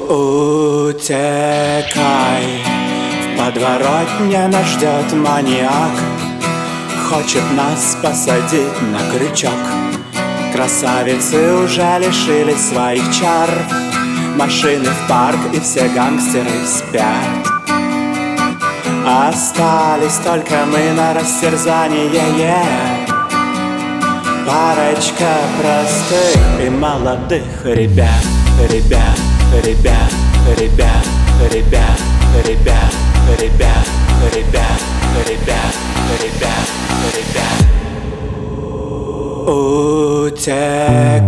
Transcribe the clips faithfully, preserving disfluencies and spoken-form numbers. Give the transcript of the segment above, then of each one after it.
Утекай, в подворотне нас ждет маньяк. Хочет нас посадить на крючок. Красавицы уже лишились своих чар. Машины в парк и все гангстеры спят. Остались только мы на растерзание, yeah. Парочка простых и молодых ребят, ребят, ребят, ребят, ребят, ребят, ребят, ребят, ребят, ребят, ребят. Утекай.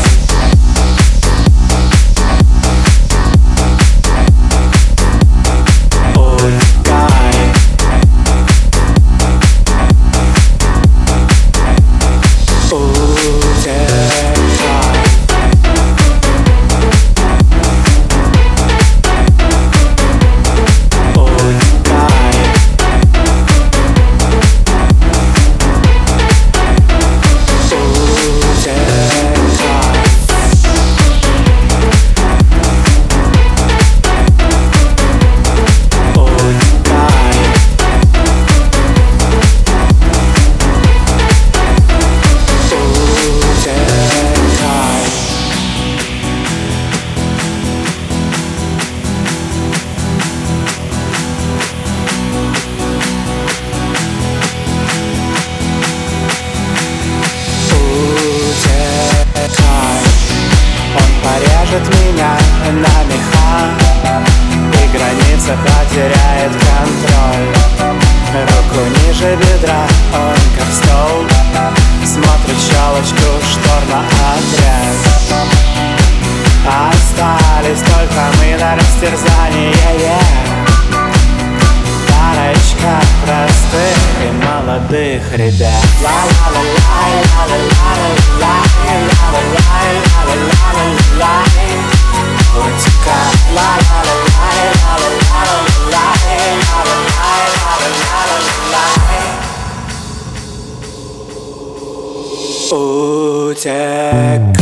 Порежет меня на меха, и граница потеряет контроль. Руку ниже бедра, он как стол, смотрит щелочку штор на отряд. Остались только мы на растерзание, yeah. Парочка простых и молодых ребят. Утекай.